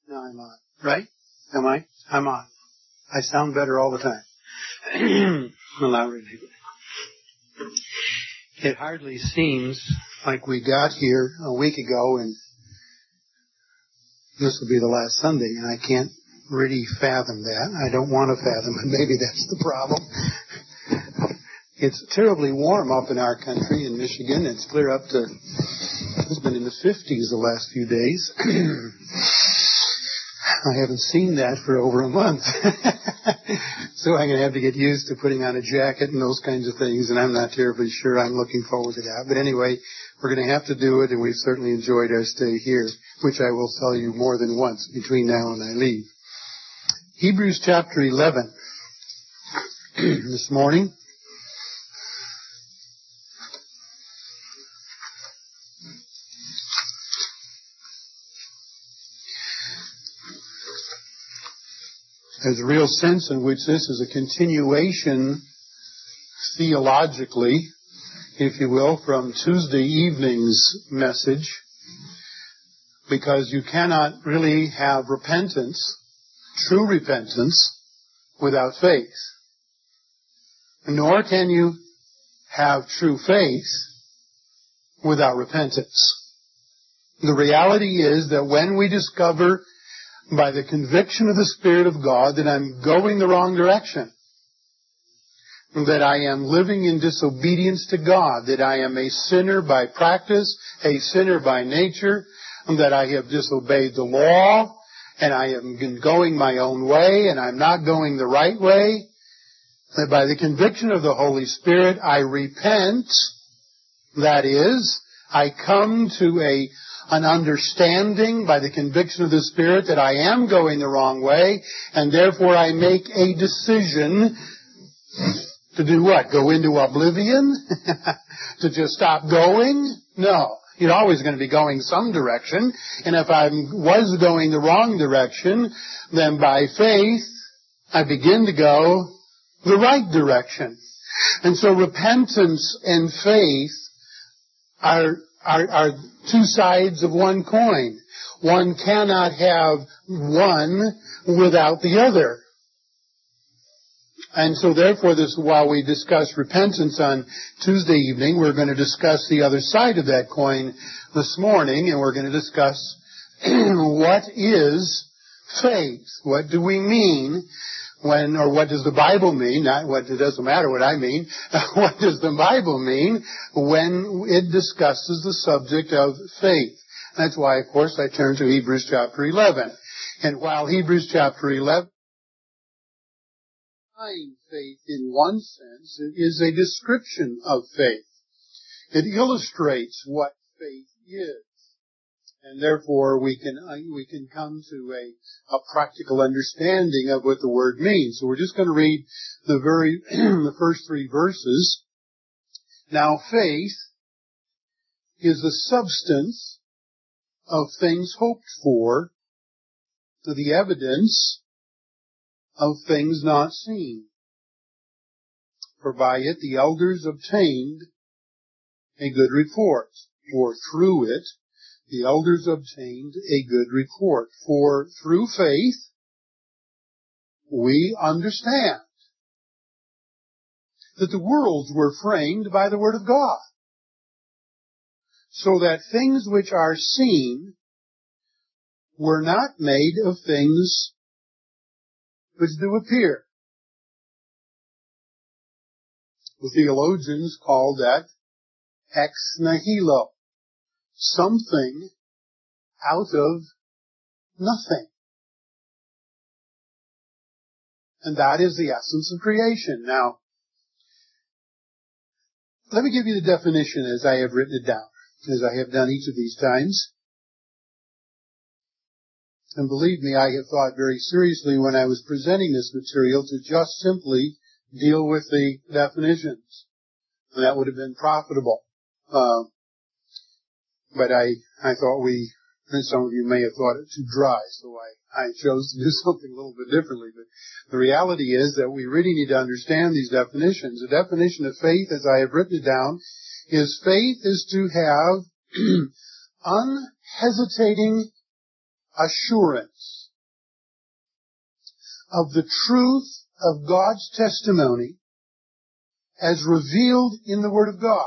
Now I'm on. Right? Am I? I'm on. I sound better all the time. Well, not really. It hardly seems like we got here a week ago, and this will be the last Sunday, and I can't really fathom that. I don't want to fathom it. Maybe that's the problem. It's terribly warm up in our country in Michigan. It's clear up to, it's been in the 50s the last few days. I haven't seen that for over a month. So I'm going to have to get used to putting on a jacket and those kinds of things, and I'm not terribly sure I'm looking forward to that. But anyway, we're going to have to do it, and we've certainly enjoyed our stay here, which I will tell you more than once between now and I leave. Hebrews chapter 11 this morning. There's a real sense in which this is a continuation theologically, if you will, from Tuesday evening's message, because you cannot really have repentance, true repentance, without faith. Nor can you have true faith without repentance. The reality is that when we discover by the conviction of the Spirit of God that I'm going the wrong direction, that I am living in disobedience to God, that I am a sinner by practice, a sinner by nature, that I have disobeyed the law, and I am going my own way, and I'm not going the right way, that by the conviction of the Holy Spirit I repent, that is, I come to an understanding by the conviction of the Spirit that I am going the wrong way, and therefore I make a decision to do what? Go into oblivion? To just stop going? No. You're always going to be going some direction, and if I was going the wrong direction, then by faith I begin to go the right direction. And so repentance and faith are two sides of one coin. One cannot have one without the other. And so therefore, while we discuss repentance on Tuesday evening, we're going to discuss the other side of that coin this morning, and we're going to discuss what is faith? What do we mean or what does the Bible mean? It doesn't matter what I mean. What does the Bible mean when it discusses the subject of faith? That's why, of course, I turn to Hebrews chapter 11. And while Hebrews chapter 11 defines faith in one sense, it is a description of faith. It illustrates what faith is. And therefore, we can come to a practical understanding of what the word means. So we're just going to read the first three verses. Now, faith is the substance of things hoped for, the evidence of things not seen. For by it the elders obtained a good report, or through it the elders obtained a good report. For through faith we understand that the worlds were framed by the word of God, so that things which are seen were not made of things which do appear. The theologians call that ex nihilo, something out of nothing. And that is the essence of creation. Now, let me give you the definition as I have written it down, as I have done each of these times. And believe me, I have thought very seriously when I was presenting this material to just simply deal with the definitions. And that would have been profitable. But I thought and some of you may have thought it too dry, so I chose to do something a little bit differently. But the reality is that we really need to understand these definitions. The definition of faith, as I have written it down, is faith is to have unhesitating assurance of the truth of God's testimony as revealed in the Word of God,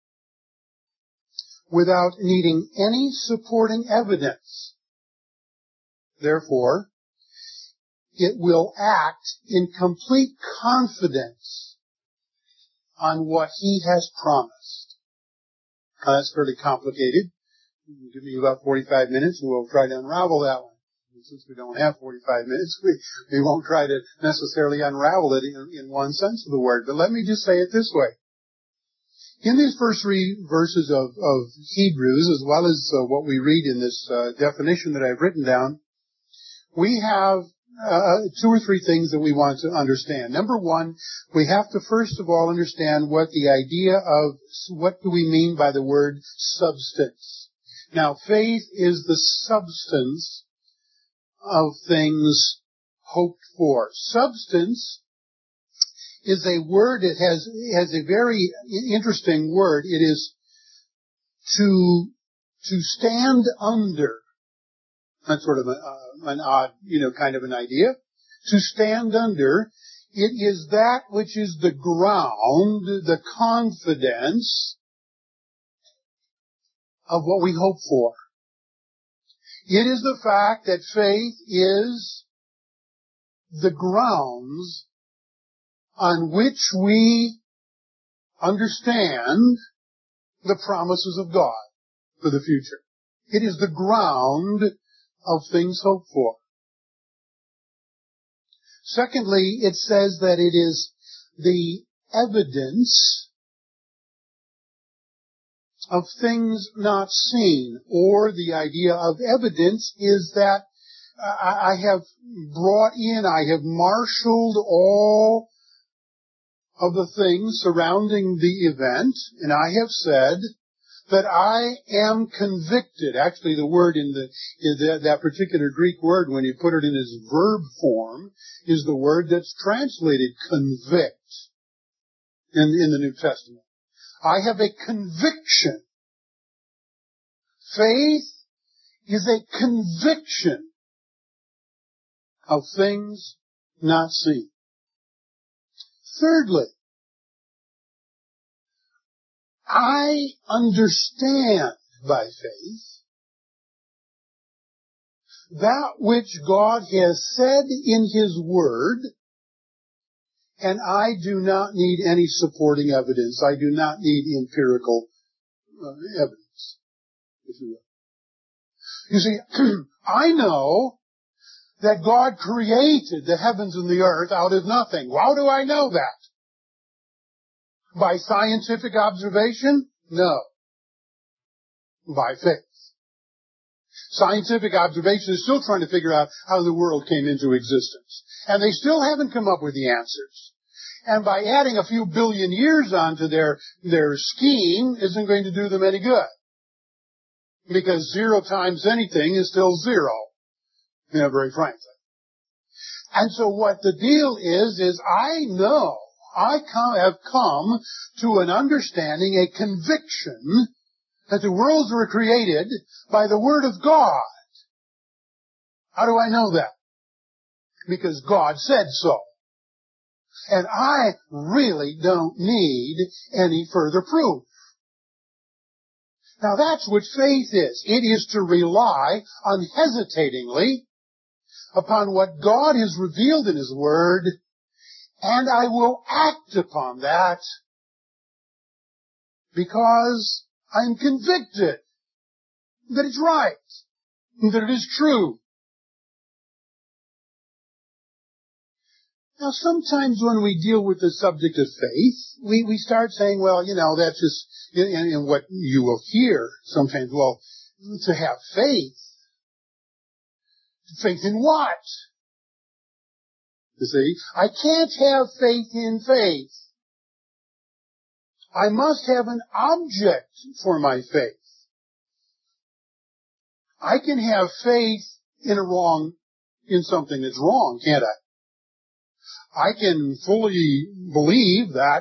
without needing any supporting evidence. Therefore, it will act in complete confidence on what He has promised. Now, that's fairly complicated. Give me about 45 minutes and we'll try to unravel that one. And since we don't have 45 minutes, we won't try to necessarily unravel it in one sense of the word. But let me just say it this way. In these first 3 verses of Hebrews, as well as what we read in this definition that I've written down, we have 2 or 3 things that we want to understand. Number 1, we have to first of all understand what the idea of, what do we mean by the word substance. Now, faith is the substance of things hoped for. Substance is a word, it has a very interesting word. It is to stand under. That's sort of an odd, kind of an idea. To stand under, it is that which is the ground, the confidence of what we hope for. It is the fact that faith is the grounds on which we understand the promises of God for the future. It is the ground of things hoped for. Secondly, it says that it is the evidence of things not seen, or the idea of evidence is that I have marshaled all of the things surrounding the event, and I have said that I am convicted. Actually, the word in that particular Greek word, when you put it in its verb form, is the word that's translated convict in the New Testament. I have a conviction. Faith is a conviction of things not seen. Thirdly, I understand by faith that which God has said in His Word, and I do not need any supporting evidence. I do not need empirical evidence, if you will. You see, I know that God created the heavens and the earth out of nothing. How do I know that? By scientific observation? No. By faith. Scientific observation is still trying to figure out how the world came into existence. And they still haven't come up with the answers. And by adding a few billion years onto their scheme isn't going to do them any good. Because 0 times anything is still 0. Very frankly. And so what the deal is I know, I have come to an understanding, a conviction, that the worlds were created by the Word of God. How do I know that? Because God said so. And I really don't need any further proof. Now that's what faith is. It is to rely unhesitatingly upon what God has revealed in His Word, and I will act upon that because I'm convicted that it's right, that it is true. Now, sometimes when we deal with the subject of faith, we start saying, well, that's just, and what you will hear sometimes, well, to have faith. Faith in what? You see, I can't have faith in faith. I must have an object for my faith. I can have faith in something that's wrong, can't I? I can fully believe that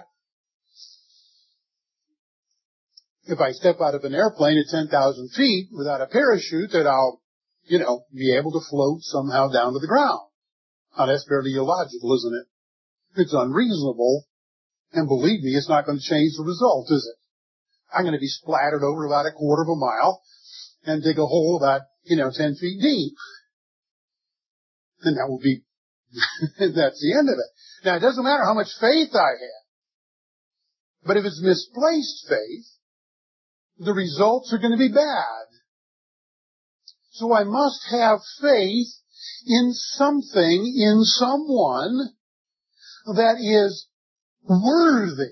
if I step out of an airplane at 10,000 feet without a parachute, that I'll be able to float somehow down to the ground. Now, that's fairly illogical, isn't it? It's unreasonable, and believe me, it's not going to change the result, is it? I'm going to be splattered over about a quarter of a mile and dig a hole about, 10 feet deep. And that will be, that's the end of it. Now, it doesn't matter how much faith I have. But if it's misplaced faith, the results are going to be bad. So I must have faith in something, in someone that is worthy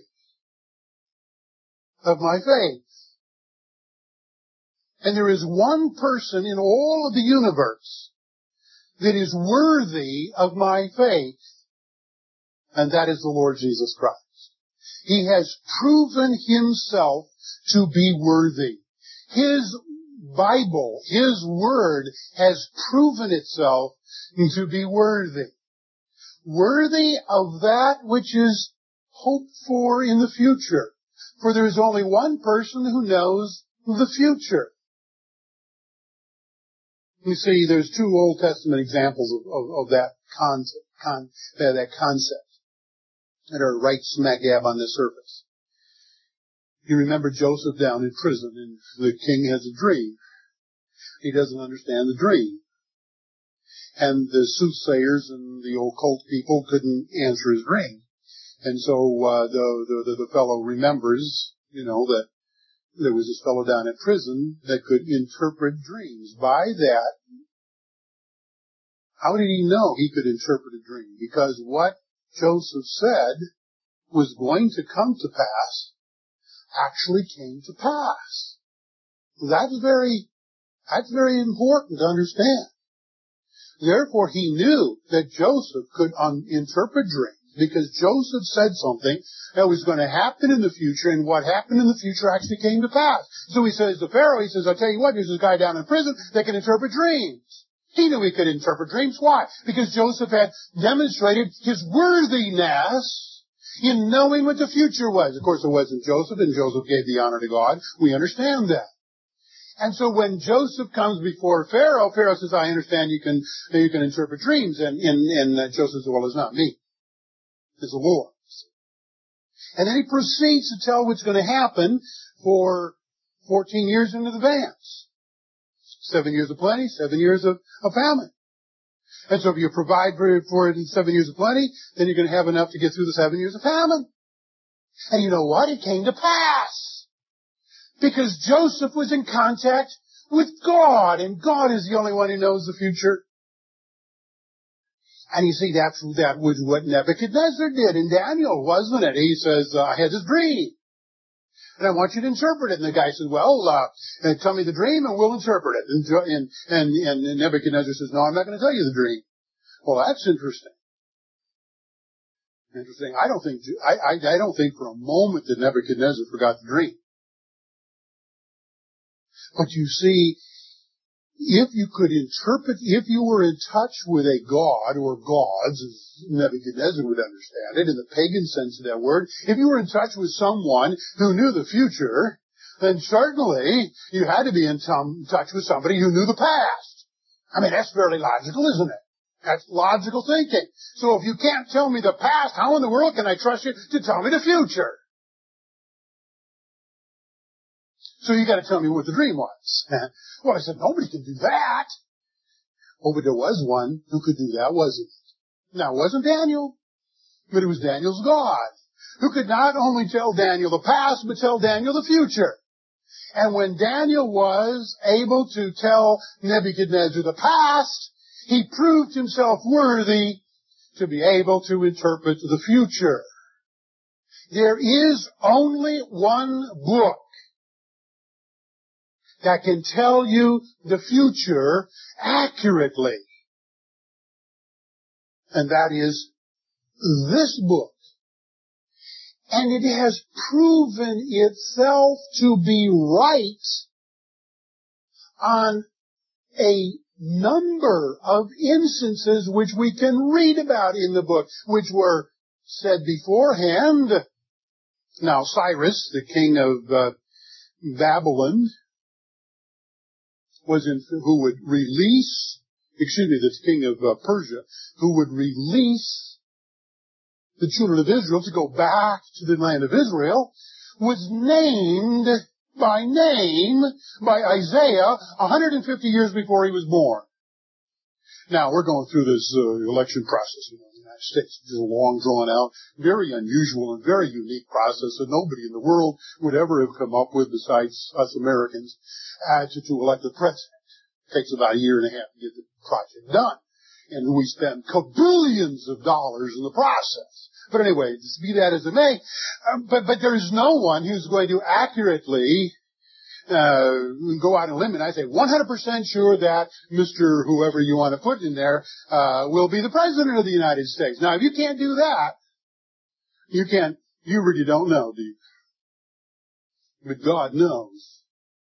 of my faith. And there is one person in all of the universe that is worthy of my faith, and that is the Lord Jesus Christ. He has proven himself to be worthy. His Bible, his Word, has proven itself to be worthy. Worthy of that which is hoped for in the future. For there is only one person who knows the future. You see, there's two Old Testament examples of that concept that are right smack dab on the surface. You remember Joseph down in prison, and the king has a dream. He doesn't understand the dream. And the soothsayers and the occult people couldn't answer his dream. And so the fellow remembers, that there was this fellow down in prison that could interpret dreams. By that, how did he know he could interpret a dream? Because what Joseph said was going to come to pass actually came to pass. That's very important to understand. Therefore, he knew that Joseph could interpret dreams because Joseph said something that was going to happen in the future, and what happened in the future actually came to pass. So he says to Pharaoh, I'll tell you what, there's this guy down in prison that can interpret dreams. He knew he could interpret dreams. Why? Because Joseph had demonstrated his worthiness in knowing what the future was. Of course, it wasn't Joseph, and Joseph gave the honor to God. We understand that. And so when Joseph comes before Pharaoh, Pharaoh says, I understand you can interpret dreams. And Joseph says, well, it's not me. It's the Lord. And then he proceeds to tell what's going to happen for 14 years in advance. 7 years of plenty, 7 years of famine. And so if you provide for it in 7 years of plenty, then you're going to have enough to get through the 7 years of famine. And you know what? It came to pass. Because Joseph was in contact with God, and God is the only one who knows the future. And you see, that was what Nebuchadnezzar did in Daniel, wasn't it? He says, I had this dream, and I want you to interpret it. And the guy says, well, tell me the dream and we'll interpret it. And Nebuchadnezzar says, no, I'm not going to tell you the dream. Well, that's interesting. I don't think for a moment that Nebuchadnezzar forgot the dream. But you see, if you could interpret, if you were in touch with a god or gods, as Nebuchadnezzar would understand it, in the pagan sense of that word, if you were in touch with someone who knew the future, then certainly you had to be in touch with somebody who knew the past. I mean, that's fairly logical, isn't it? That's logical thinking. So if you can't tell me the past, how in the world can I trust you to tell me the future? So you got to tell me what the dream was. Well, I said, nobody can do that. Oh, but there was one who could do that, wasn't it? Now, it wasn't Daniel, but it was Daniel's God, who could not only tell Daniel the past, but tell Daniel the future. And when Daniel was able to tell Nebuchadnezzar the past, he proved himself worthy to be able to interpret the future. There is only one book that can tell you the future accurately. And that is this book. And it has proven itself to be right on a number of instances which we can read about in the book, which were said beforehand. Now, Cyrus, the king of Babylon, who would release, the king of Persia, who would release the children of Israel to go back to the land of Israel, was named by name by Isaiah 150 years before he was born. Now, we're going through this election process in the United States. It's a long, drawn out, very unusual and very unique process that nobody in the world would ever have come up with besides us Americans to elect a president. It takes about a year and a half to get the project done. And we spend billions of dollars in the process. But anyway, just be that as it may, but there is no one who's going to accurately go out on a limb, and I say 100% sure that Mr. whoever you want to put in there will be the President of the United States. Now, if you can't do that, you really don't know, do you? But God knows.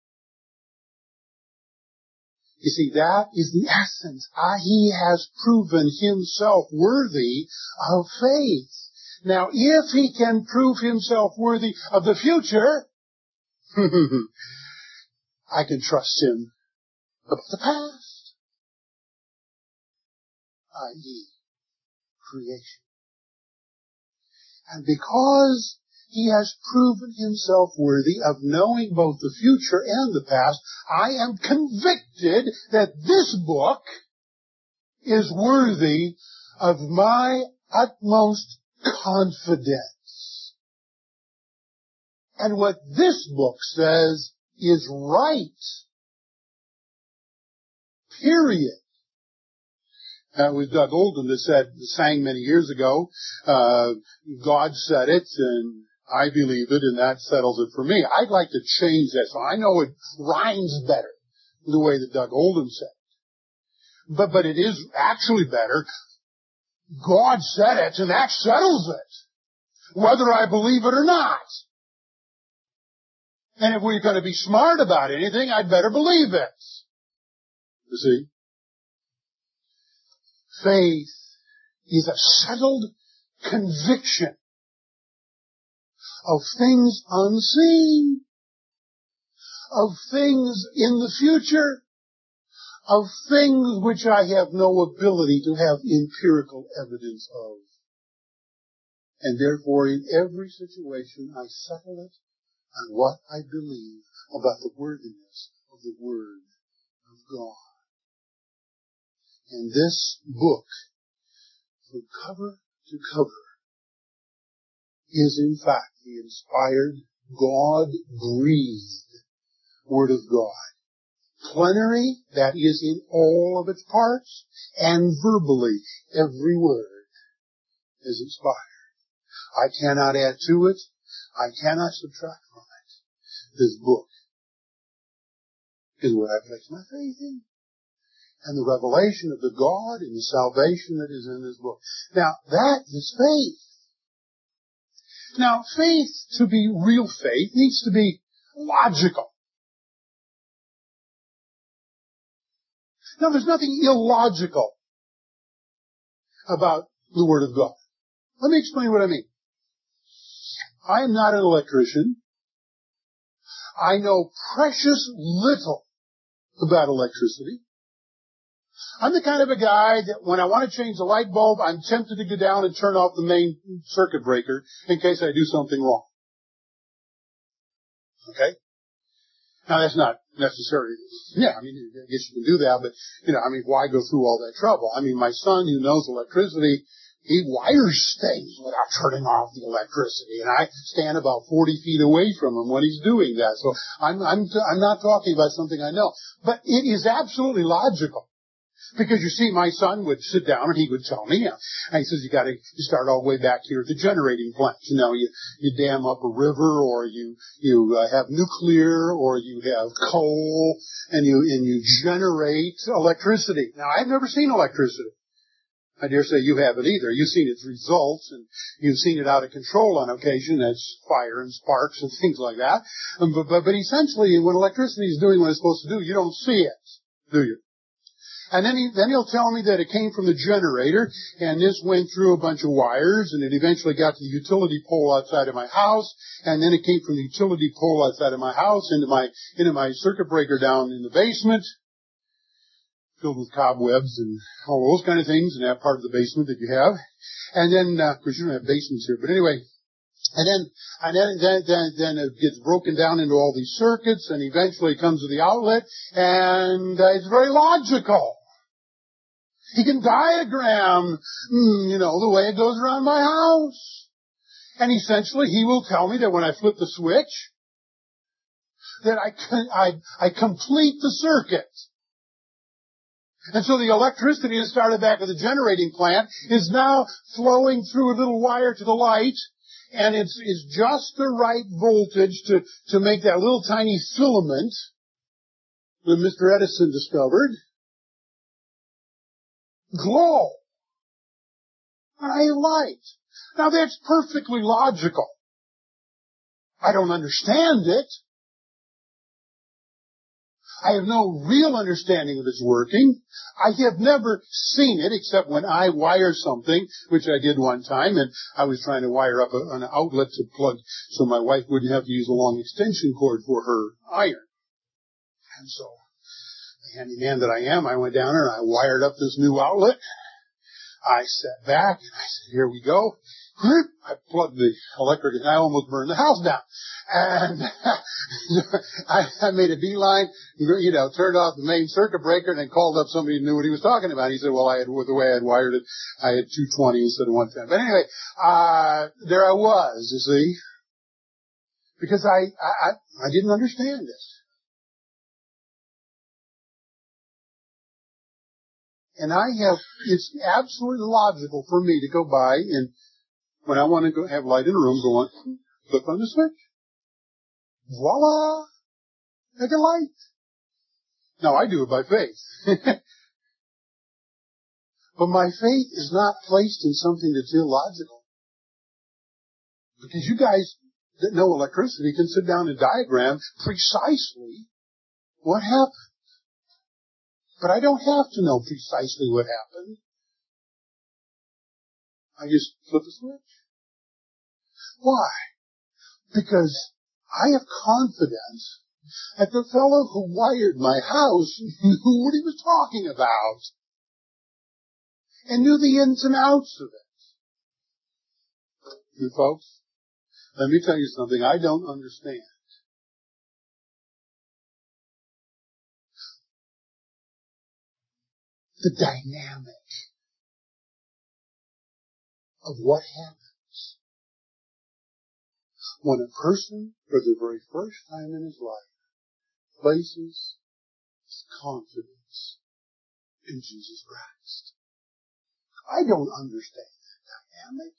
You see, that is the essence. He has proven himself worthy of faith. Now, if he can prove himself worthy of the future, I can trust him about the past, i.e., creation. And because he has proven himself worthy of knowing both the future and the past, I am convicted that this book is worthy of my utmost confidence. And what this book says is right. Period. It was Doug Oldham that sang many years ago, God said it, and I believe it, and that settles it for me. I'd like to change that, so I know it rhymes better the way that Doug Oldham said it. But it is actually better. God said it, and that settles it, whether I believe it or not. And if we're going to be smart about anything, I'd better believe it. You see? Faith is a settled conviction of things unseen, of things in the future, of things which I have no ability to have empirical evidence of. And therefore, in every situation, I settle it on what I believe about the worthiness of the Word of God. And this book, from cover to cover, is in fact the inspired, God-breathed Word of God. Plenary, that is in all of its parts, and verbally, every word is inspired. I cannot add to it. I cannot subtract from it. This book is what I place my faith in. And the revelation of the God and the salvation that is in this book. Now, that is faith. Now, faith, to be real faith, needs to be logical. Now, there's nothing illogical about the Word of God. Let me explain what I mean. I am not an electrician. I know precious little about electricity. I'm the kind of a guy that when I want to change the light bulb, I'm tempted to go down and turn off the main circuit breaker in case I do something wrong. Okay? Now that's not necessary. Yeah, I guess you can do that, but, why go through all that trouble? My son who knows electricity, he wires things without turning off the electricity, and I stand about 40 feet away from him when he's doing that. So I'm not talking about something I know. But it is absolutely logical. Because you see, my son would sit down and he would tell me, and he says, you start all the way back here at the generating plant. You dam up a river, or you have nuclear, or you have coal, and you generate electricity. Now, I've never seen electricity. I dare say you haven't either. You've seen its results, and you've seen it out of control on occasion. That's fire and sparks and things like that. But essentially, when electricity is doing what it's supposed to do, you don't see it, do you? And then he'll tell me that it came from the generator, and this went through a bunch of wires, and it eventually got to the utility pole outside of my house, and then it came from the utility pole outside of my house into my circuit breaker down in the basement, filled with cobwebs and all those kind of things in that part of the basement that you have. And then, of course, you don't have basements here, but anyway. And then it gets broken down into all these circuits, and eventually it comes to the outlet, and it's very logical. He can diagram, the way it goes around my house. And essentially, he will tell me that when I flip the switch, that I complete the circuit. And so the electricity that started back at the generating plant is now flowing through a little wire to the light, and it's just the right voltage to make that little tiny filament that Mr. Edison discovered glow. I have light. Now that's perfectly logical. I don't understand it. I have no real understanding of its working. I have never seen it except when I wire something, which I did one time, and I was trying to wire up an outlet to plug so my wife wouldn't have to use a long extension cord for her iron. And so, the handyman that I am, I went down there and I wired up this new outlet. I sat back and I said, here we go. I plugged the electric and I almost burned the house down. And I made a beeline, turned off the main circuit breaker and then called up somebody who knew what he was talking about. He said, well, with the way I had wired it, I had 220 instead of 110. But anyway, there I was, you see. Because I didn't understand it. And it's absolutely logical for me to go by and when I want to go have light in a room, go on, flip on the switch. Voila! Make a light. Now I do it by faith. But my faith is not placed in something that's illogical. Because you guys that know electricity can sit down and diagram precisely what happened. But I don't have to know precisely what happened. I just flip the switch. Why? Because I have confidence that the fellow who wired my house knew what he was talking about and knew the ins and outs of it. You folks, let me tell you something I don't understand. The dynamic of what happens when a person, for the very first time in his life, places his confidence in Jesus Christ. I don't understand that dynamic.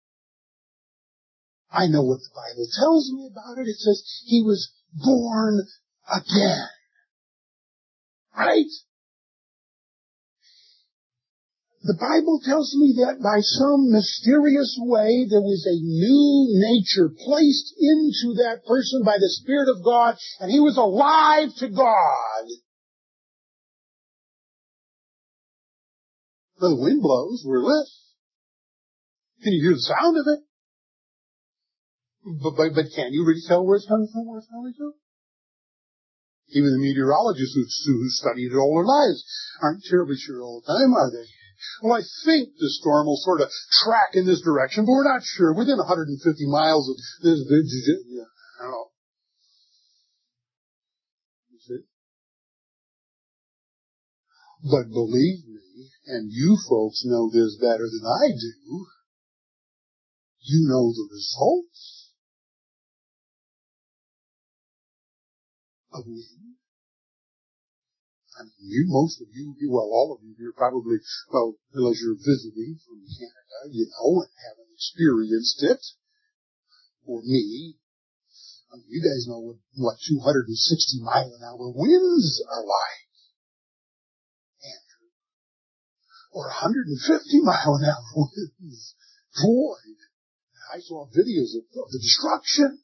I know what the Bible tells me about it. It says he was born again. Right? The Bible tells me that by some mysterious way there was a new nature placed into that person by the Spirit of God, and he was alive to God. The wind blows, we're lit. Can you hear the sound of it? But can you really tell where it's coming from, where it's coming from? Even the meteorologists who studied it all their lives aren't terribly sure all the time, are they? Well, I think the storm will sort of track in this direction, but we're not sure. Within 150 miles of this, I don't know. You see? But believe me, and you folks know this better than I do, you know the results of wind. I mean, most of you, well, all of you here probably, well, unless you're visiting from Canada, and haven't experienced it. Or me. I mean, you guys know what 260 mile an hour winds are like. Andrew. Or 150 mile an hour winds. Boy, I saw videos of the destruction.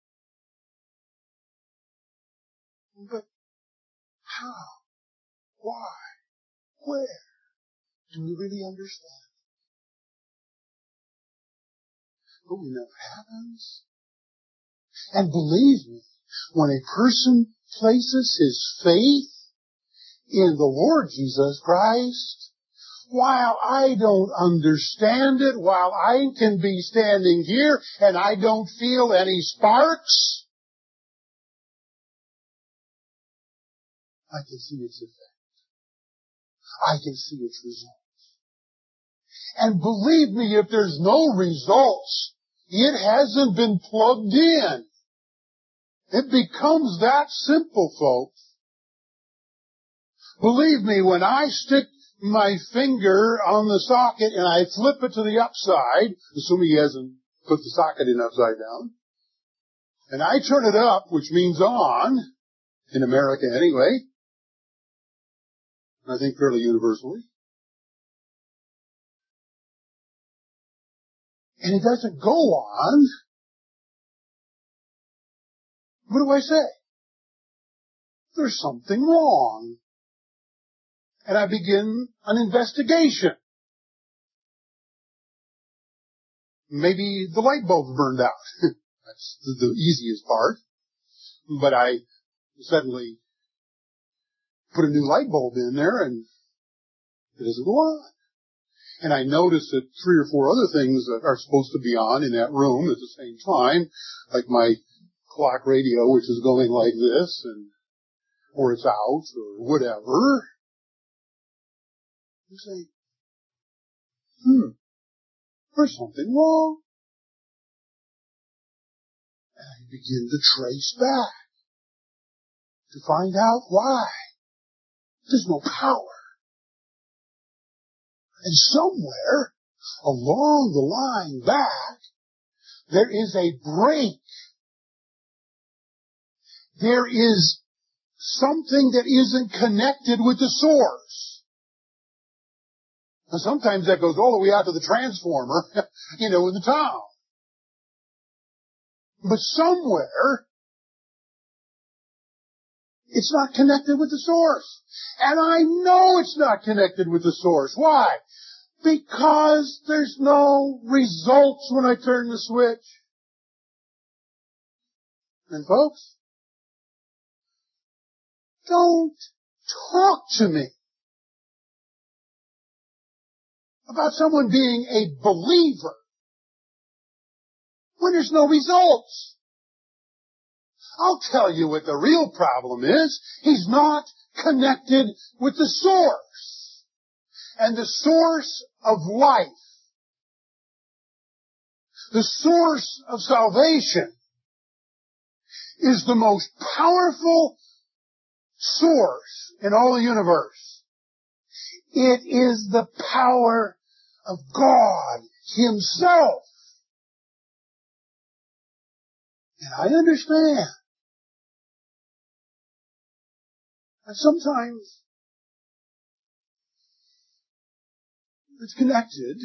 But how? Why? Where? Do we really understand? But we know what happens. And believe me, when a person places his faith in the Lord Jesus Christ. While I don't understand it, while I can be standing here and I don't feel any sparks, I can see its effect. I can see its results. And believe me, if there's no results, it hasn't been plugged in. It becomes that simple, folks. Believe me, when I stick my finger on the socket and I flip it to the upside, assuming he hasn't put the socket in upside down, and I turn it up, which means on, in America anyway, I think fairly universally, and it doesn't go on, what do I say? There's something wrong. And I begin an investigation. Maybe the light bulb burned out. That's the easiest part. But I suddenly put a new light bulb in there and it doesn't go on. And I notice that 3 or 4 other things that are supposed to be on in that room at the same time, like my clock radio, which is going like this, or it's out, or whatever. You say, there's something wrong. And I begin to trace back to find out why. There's no power. And somewhere along the line back, there is a break. There is something that isn't connected with the source. Now, sometimes that goes all the way out to the transformer, in the town. But somewhere, it's not connected with the source. And I know it's not connected with the source. Why? Because there's no results when I turn the switch. And folks, don't talk to me about someone being a believer when there's no results. I'll tell you what the real problem is. He's not connected with the source. And the source of life, the source of salvation, is the most powerful source in all the universe. It is the power of God Himself. And I understand that sometimes it's connected.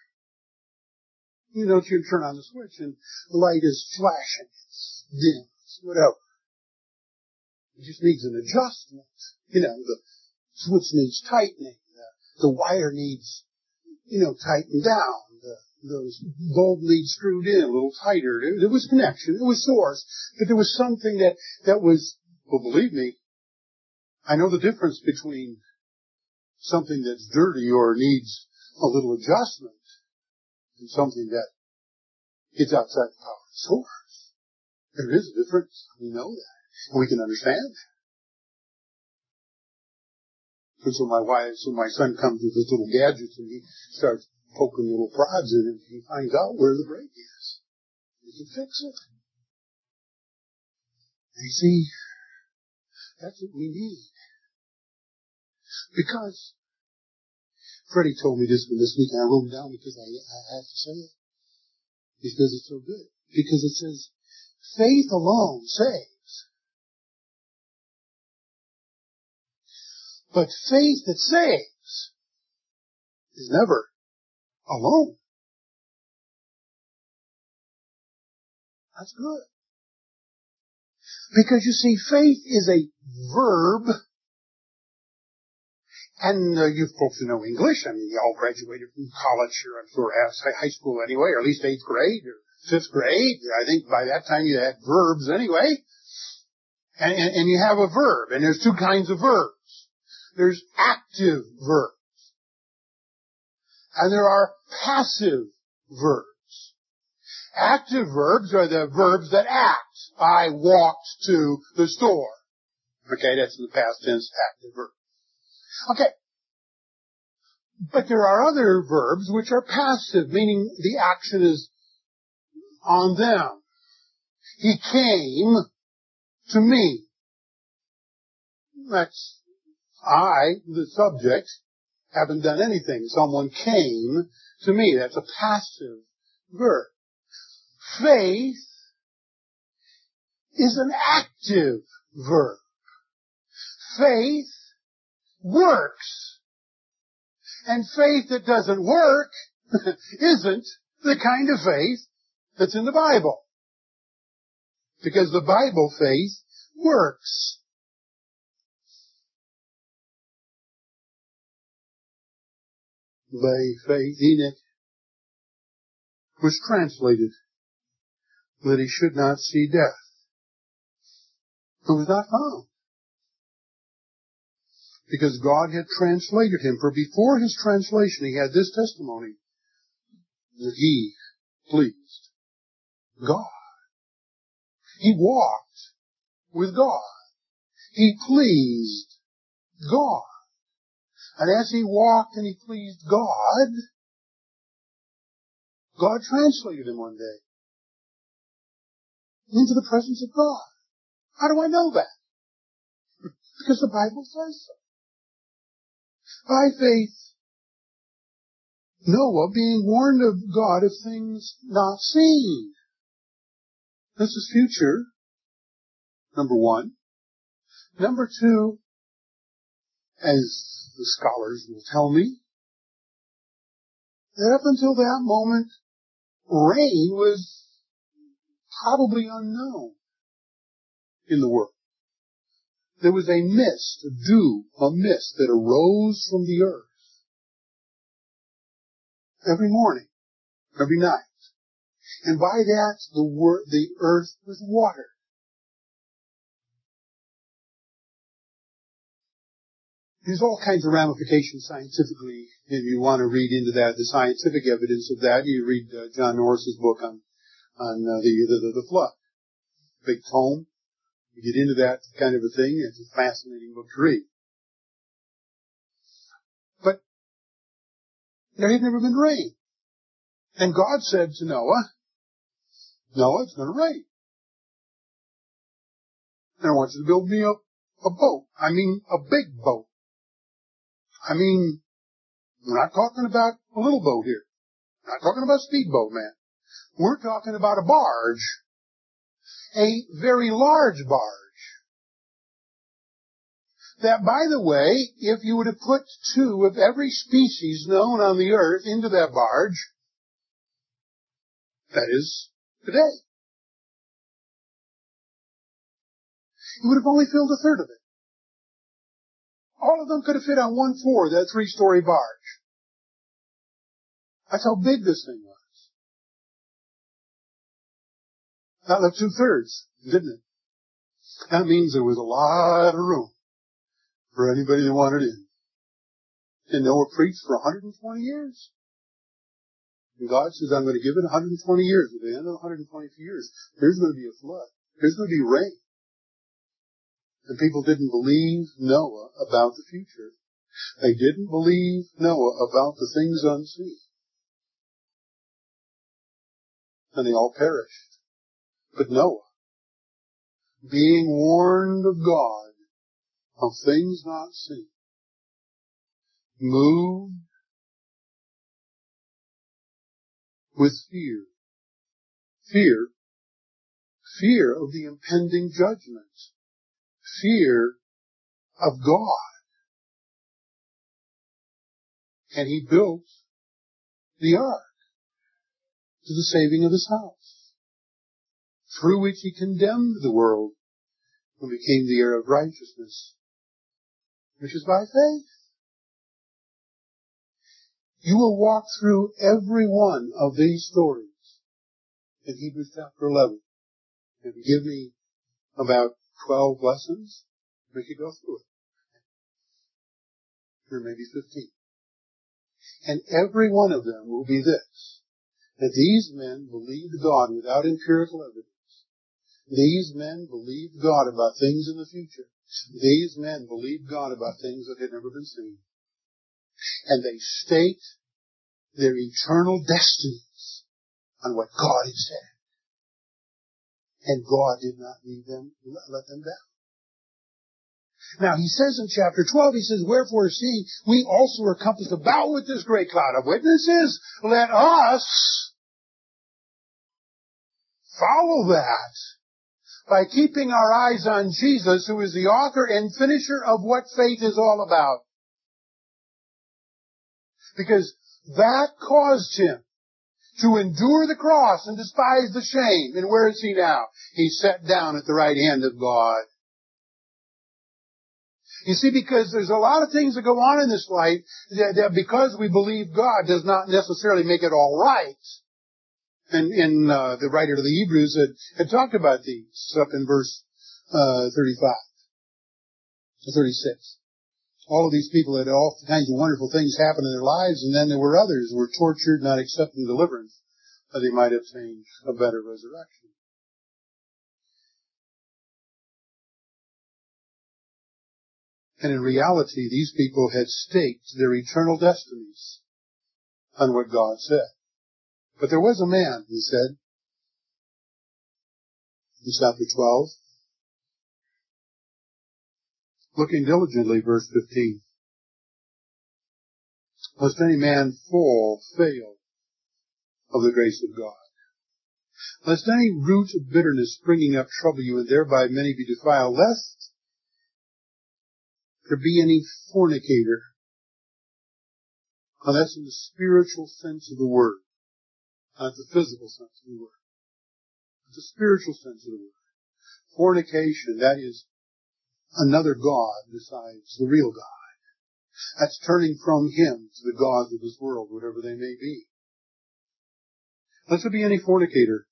You turn on the switch and the light is flashing, it's dim, it's whatever. It just needs an adjustment. The switch needs tightening. The wire needs, tightened down. The bulb needs screwed in a little tighter. There was connection. It was source. But there was something that was, well, believe me, I know the difference between something that's dirty or needs a little adjustment and something that is outside the power of the source. There is a difference. We know that. And we can understand that. So my son comes with his little gadgets and he starts poking little prods in it and he finds out where the break is. He can fix it. And you see, that's what we need. Because Freddie told me this week and I wrote it down because I have to say it. Because it's so good. Because it says, faith alone saves. But faith that saves is never alone. That's good. Because you see, faith is a verb. And you folks who know English, you all graduated from college, or I'm sure high school anyway, or at least 8th grade or 5th grade. I think by that time you had verbs anyway. And you have a verb, and there's 2 kinds of verbs. There's active verbs. And there are passive verbs. Active verbs are the verbs that act. I walked to the store. Okay, that's in the past tense, active verb. Okay. But there are other verbs which are passive, meaning the action is on them. He came to me. That's I, the subject, haven't done anything. Someone came to me. That's a passive verb. Faith is an active verb. Faith works. And faith that doesn't work isn't the kind of faith that's in the Bible. Because the Bible faith works. By faith, Enoch was translated that he should not see death. It was not found. Because God had translated him. For before his translation, he had this testimony, that he pleased God. He walked with God. He pleased God. And as he walked and he pleased God, God translated him one day into the presence of God. How do I know that? Because the Bible says so. By faith, Noah, being warned of God of things not seen. This is future, number one. Number two, as the scholars will tell me, that up until that moment, rain was probably unknown in the world. There was a mist, a dew, a mist that arose from the earth every morning, every night. And by that, the earth was watered. There's all kinds of ramifications scientifically, if you want to read into that, the scientific evidence of that. You read John Norris's book on the flood. Big tome. You get into that kind of a thing. It's a fascinating book to read. But there had never been rain. And God said to Noah, Noah, it's going to rain. And I want you to build me a boat. I mean, a big boat. I mean, we're not talking about a little boat here. We're not talking about a speedboat, man. We're talking about a barge. A very large barge. That, by the way, if you were to put 2 of every species known on the earth into that barge, that is, today, you would have only filled a third of it. All of them could have fit on one floor, that 3-story barge. That's how big this thing was. That left 2/3, didn't it? That means there was a lot of room for anybody that wanted in. And Noah preached for 120 years. And God says, I'm going to give it 120 years. At the end of 120 years, there's going to be a flood. There's going to be rain. And people didn't believe Noah about the future. They didn't believe Noah about the things unseen. And they all perished. But Noah, being warned of God of things not seen, moved with fear. Fear of the impending judgment. Fear of God. And he built the ark to the saving of his house, through which he condemned the world and became the heir of righteousness, which is by faith. You will walk through every one of these stories in Hebrews chapter 11. If you give me about 12 lessons, we could go through it. or maybe 15. And every one of them will be this, that these men believed God without empirical evidence. These men believed God about things in the future. These men believed God about things that had never been seen. And they staked their eternal destinies on what God had said. And God did not leave them, let them down. Now, he says in chapter 12, he says, wherefore, seeing we also are compassed about with this great cloud of witnesses, let us follow that by keeping our eyes on Jesus, who is the author and finisher of what faith is all about. Because that caused him to endure the cross and despise the shame. And where is he now? He's set down at the right hand of God. You see, because there's a lot of things that go on in this life that because we believe God does not necessarily make it all right. And the writer of the Hebrews had talked about these up in verse 35 to 36. All of these people had all kinds of wonderful things happen in their lives, and then there were others who were tortured, not accepting deliverance, that they might obtain a better resurrection. And in reality, these people had staked their eternal destinies on what God said. But there was a man, he said, in chapter 12, looking diligently, verse 15, lest any man fail of the grace of God. Lest any root of bitterness springing up trouble you, and thereby many be defiled, lest there be any fornicator. Now that's in the spiritual sense of the word, not the physical sense of the word. It's the spiritual sense of the word. Fornication, that is another God besides the real God. That's turning from Him to the gods of this world, whatever they may be. Lest there be any fornicator,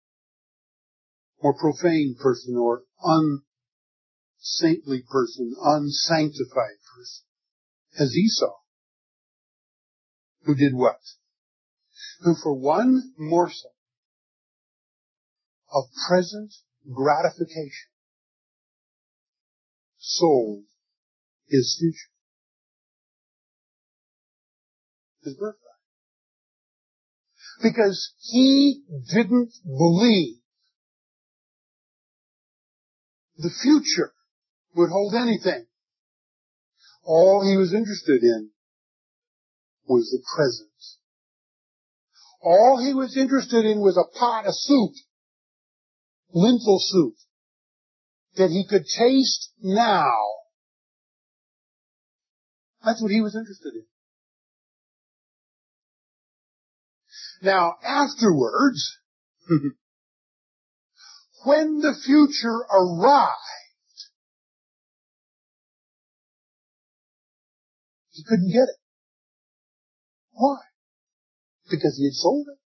or profane person, or unsaintly person, unsanctified person, as Esau, who did what? Who for one morsel of present gratification sold his future, his birthright. Because he didn't believe the future would hold anything. All he was interested in was the present. All he was interested in was a pot of soup, lentil soup, that he could taste now. That's what he was interested in. Now, afterwards, when the future arrived, he couldn't get it. Why? Because he had sold it.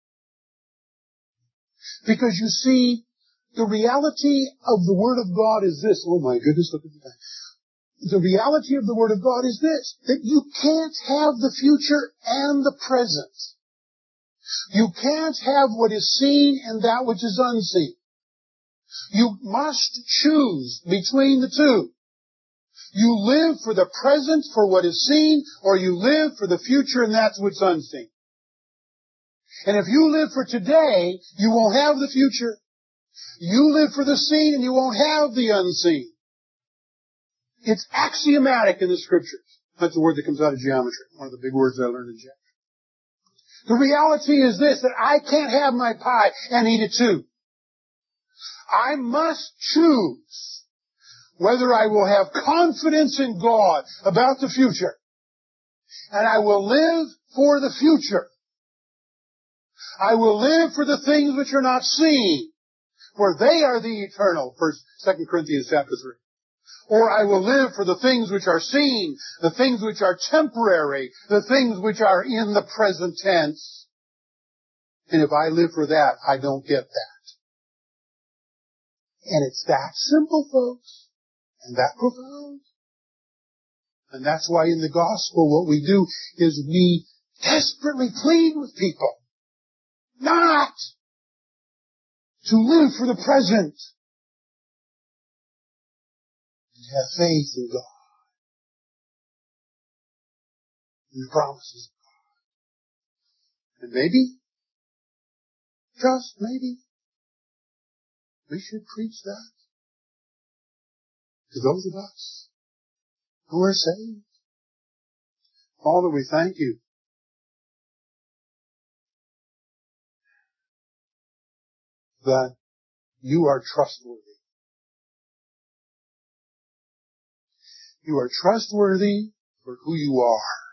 Because you see, the reality of the Word of God is this. Oh my goodness, look at the time. The reality of the Word of God is this, that you can't have the future and the present. You can't have what is seen and that which is unseen. You must choose between the two. You live for the present, for what is seen, or you live for the future and that's what's unseen. And if you live for today, you won't have the future. You live for the seen and you won't have the unseen. It's axiomatic in the Scriptures. That's the word that comes out of geometry. One of the big words I learned in geometry. The reality is this, that I can't have my pie and eat it too. I must choose whether I will have confidence in God about the future. And I will live for the future. I will live for the things which are not seen, for they are the eternal. 2 Corinthians chapter 3. Or I will live for the things which are seen, the things which are temporary, the things which are in the present tense. And if I live for that, I don't get that. And it's that simple, folks, and that profound. And that's why in the gospel what we do is we desperately plead with people not to live for the present, and have faith in God and the promises of God. And maybe, just maybe, we should preach that to those of us who are saved. Father, we thank you that you are trustworthy. You are trustworthy for who you are.